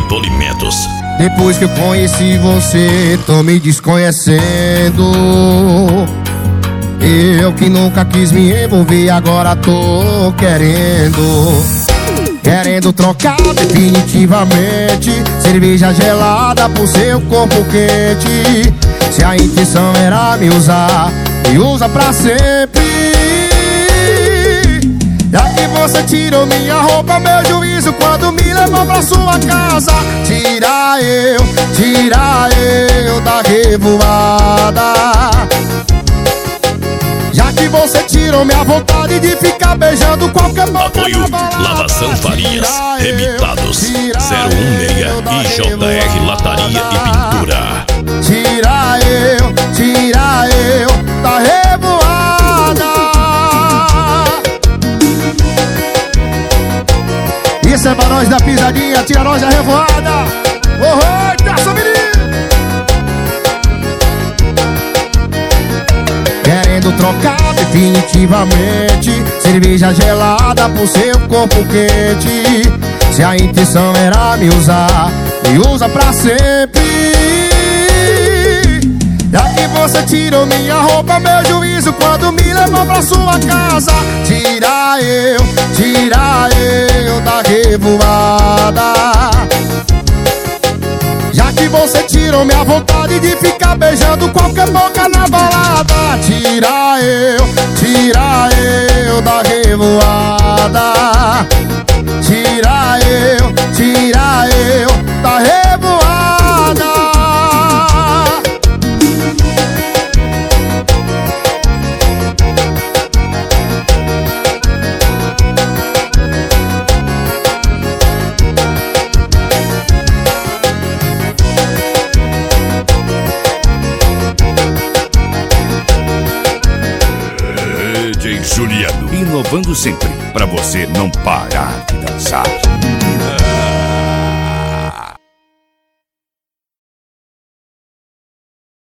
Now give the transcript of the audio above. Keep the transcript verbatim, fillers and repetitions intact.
Tolimentos. Depois que eu conheci você, tô me desconhecendo. Eu que nunca quis me envolver, agora tô querendo. Querendo trocar definitivamente cerveja gelada por seu corpo quente. Se a intenção era me usar, me usa pra sempre. Já que você tirou minha roupa, meu juízo quando me levou pra sua casa. Tira eu, tira eu da revoada. Já que você tirou minha vontade de ficar beijando qualquer boca. Apoio Lavação Farias, Remitados zero um seis e J R Lataria e Pintura. Tira eu, tira eu da revoada. Isso é pra nós da pisadinha, tira nós da revoada. Oh, oh, tá menino. Querendo trocar definitivamente cerveja gelada por seu corpo quente. Se a intenção era me usar, me usa pra sempre. Já que você tirou minha roupa, meu juízo quando me levou pra sua casa. Tira eu, tira eu da revoada. Já que você tirou minha vontade de ficar beijando qualquer boca na balada. Tira eu, tira eu da revoada. Tira eu, tira eu da revoada. D J Juliano, inovando sempre, pra você não parar de dançar.